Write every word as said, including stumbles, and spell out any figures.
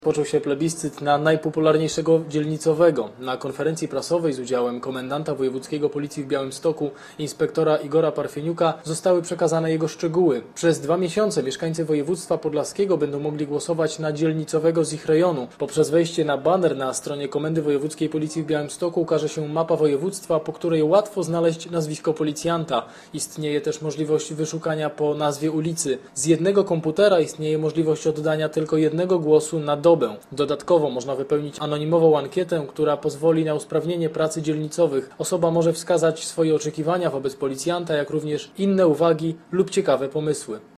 Począł się plebiscyt na najpopularniejszego dzielnicowego. Na konferencji prasowej z udziałem komendanta wojewódzkiego policji w Białymstoku, inspektora Igora Parfieniuka, zostały przekazane jego szczegóły. Przez dwa miesiące mieszkańcy województwa podlaskiego będą mogli głosować na dzielnicowego z ich rejonu. Poprzez wejście na baner na stronie Komendy Wojewódzkiej Policji w Białymstoku ukaże się mapa województwa, po której łatwo znaleźć nazwisko policjanta. Istnieje też możliwość wyszukania po nazwie ulicy. Z jednego komputera istnieje możliwość oddania tylko jednego głosu na dobę. Dodatkowo można wypełnić anonimową ankietę, która pozwoli na usprawnienie pracy dzielnicowych. Osoba może wskazać swoje oczekiwania wobec policjanta, jak również inne uwagi lub ciekawe pomysły.